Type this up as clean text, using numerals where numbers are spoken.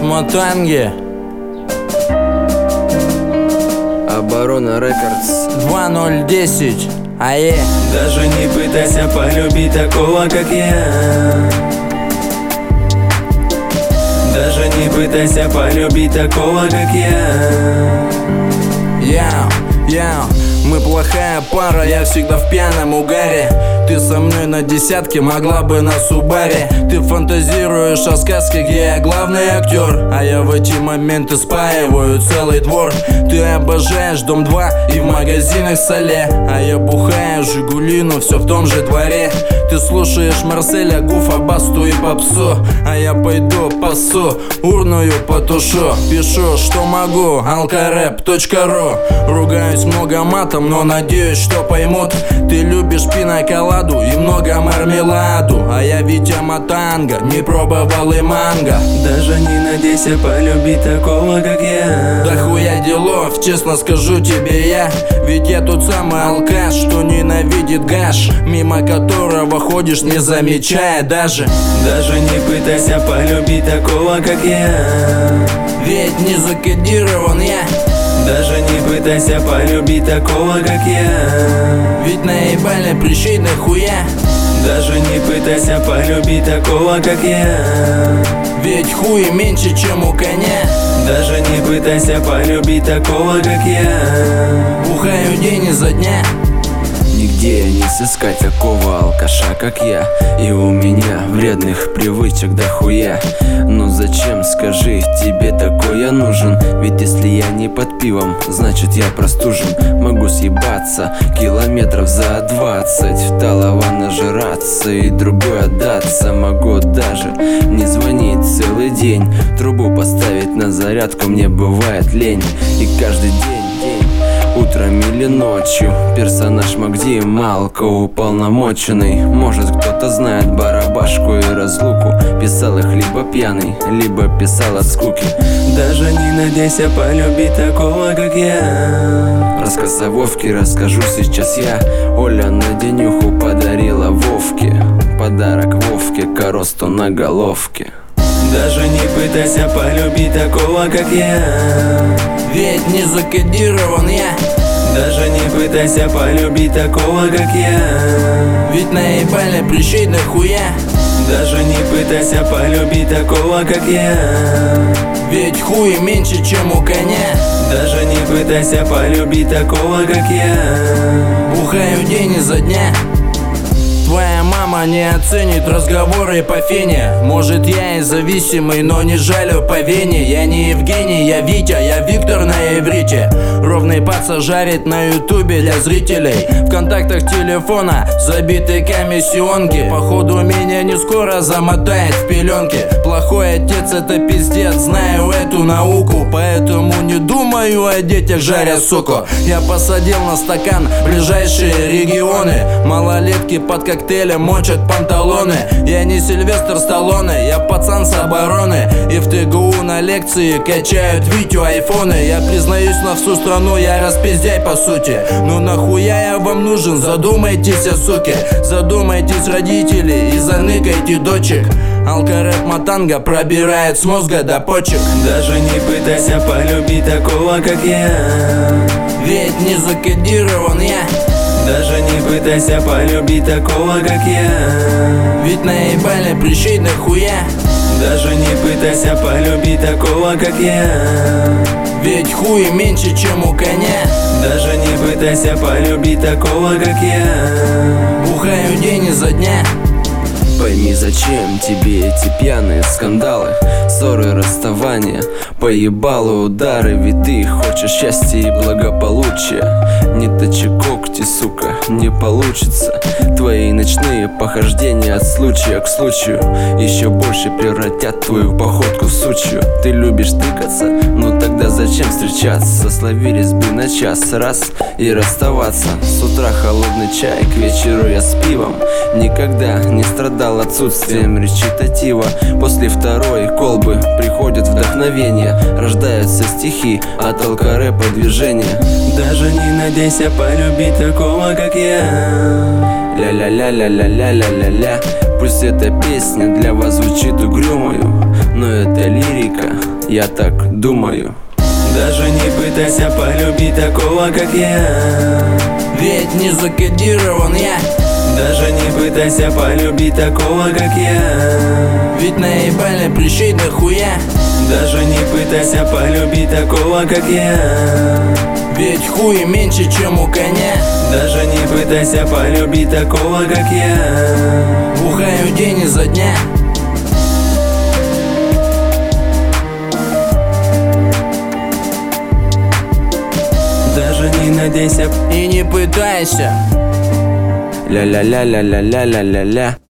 Матанги, Оборона Рекордс, 2010. Ае. Даже не пытайся полюбить такого, как я. Даже не пытайся полюбить такого, как я. Мы плохая пара, я всегда в пьяном угаре. Ты со мной на десятке, могла бы на Субаре. Ты фантазируешь о сказке, где я главный актер, а я в эти моменты спаиваю целый двор. Ты обожаешь Дом 2 и в магазинах Соле, а я бухаю Жигули, но все в том же дворе. Ты слушаешь Марселя, Гуфа, Басту и Попсу, а я пойду пасу, урную потушу. Пишу, что могу, alkaRap.ru. Ругаюсь много матом, но надеюсь, что поймут. Ты любишь пиноколаду и много мармеладу, а я Витя Матанга, не пробовал и манго. Даже не надейся полюбить такого, как я. Да хуя делов, честно скажу тебе я. Ведь я тот самый алкаш, что ненавидит гаш, мимо которого ходишь, не замечая даже. Даже не пытайся полюбить такого, как я. Ведь не закодирован я. Даже не пытайся полюбить такого, как я. Ведь наебали прыщи нахуя. Даже не пытайся полюбить такого, как я. Ведь хуй меньше, чем у коня. Даже не пытайся полюбить такого, как я. Бухаю день изо дня. Нигде не сыскать такого алкаша, как я. И у меня вредных привычек дохуя. Ну зачем, скажи, тебе такое нужен? Ведь если я не под пивом, значит я простужен. Могу съебаться километров за 20, вталого нажраться и другой отдаться. Могу даже не звонить целый день, трубу поставить на зарядку мне бывает лень. И каждый день, утром или ночью, персонаж Магди Малко уполномоченный. Может кто-то знает барабашку и разлуку. Писал их либо пьяный, либо писал от скуки. Даже не надейся полюбить такого, как я. Рассказ о Вовке расскажу сейчас я. Оля на денюху подарила Вовке подарок Вовке, коросту на головке. Даже не пытайся полюбить такого, как я. Ведь не закодирован я. Даже не пытайся полюбить такого, как я. Ведь наебали прыщи нахуя. Даже не пытайся полюбить такого, как я. Ведь хуй меньше, чем у коня. Даже не пытайся полюбить такого, как я. Бухаю день изо дня. Твоя мама не оценит разговоры по фене. Может я и зависимый, но не жалю по вене. Я не Евгений, я Витя, я Виктор на иврите. Ровный паца жарит на ютубе для зрителей. В контактах телефона забиты комиссионки. Походу меня не скоро замотает в пеленки. Плохой отец это пиздец, знаю эту науку. Поэтому не думаю о детях, жаря суку. Я посадил на стакан ближайшие регионы. Малолетки под коктейлем мочат панталоны. Я не Сильвестр Сталлоне, я пацан с обороны. И в ТГУ на лекции качают Витю айфоны. Я признаюсь на всю страну, я распиздяй по сути. Ну нахуя я вам нужен, задумайтесь, суки. Задумайтесь, родители, и заныкайте дочек. alkaRap Матанга пробирает с мозга до почек. Даже не пытайся полюбить такого, как я. Ведь не закодирован я. Даже не пытайся полюбить такого, как я. Ведь наебали прыщи нахуя. Даже не пытайся полюбить такого, как я. Ведь хуй меньше, чем у коня. Даже не пытайся полюбить такого, как я. Бухаю день изо дня. Пойми, зачем тебе эти пьяные скандалы, ссоры, расставания, поебалы, удары. Ведь ты хочешь счастья и благополучия. Не точи когти, сука, не получится. Твои ночные похождения от случая к случаю еще больше превратят твою походку в сучью. Ты любишь тыкаться, ну тогда зачем встречаться? Словились бы на час раз и расставаться. С утра холодный чай, к вечеру я с пивом. Никогда не страдал отсутствием речитатива. После второй колбы приходит вдохновение. Рождаются стихи от алкорэпа движения. Даже не надейся полюбить такого, как я. Ля-ля-ля-ля-ля-ля-ля-ля-ля. Пусть эта песня для вас звучит угрюмою, но это лирика, я так думаю. Даже не пытайся полюбить такого, как я. Ведь не закодирован я. Даже не пытайся полюбить такого, как я. Ведь наебали прыщей дохуя. Даже не пытайся полюбить такого, как я. Ведь хуй меньше, чем у коня. Даже не пытайся полюбить такого, как я. Бухаю день изо дня. Даже не надейся и не пытайся. Ля-ля-ля-ля-ля-ля-ля-ля-ля.